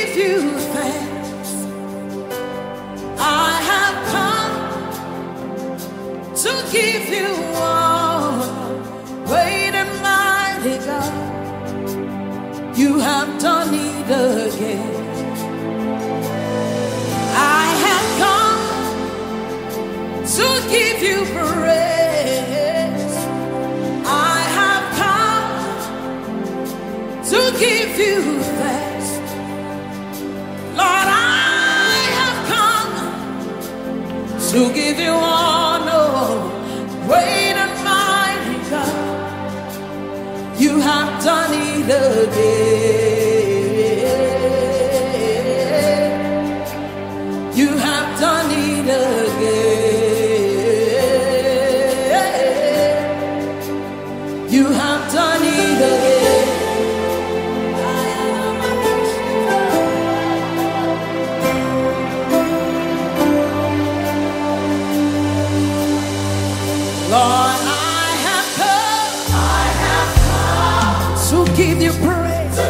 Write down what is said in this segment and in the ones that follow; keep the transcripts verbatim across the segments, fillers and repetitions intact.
give you thanks. I have come to give you all. Great and mighty God, you have done it again. I have come to give you praise. I have come to give you thanks. Lord, I have come to give you honor. Great and mighty God, you have done it again. You have done it again. You have done it again. Lord, I have come, I have come to give you praise.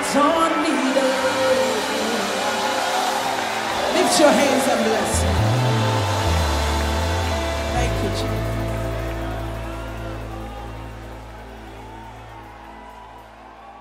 done it again. Lift your hands and bless him. Thank you, Jesus.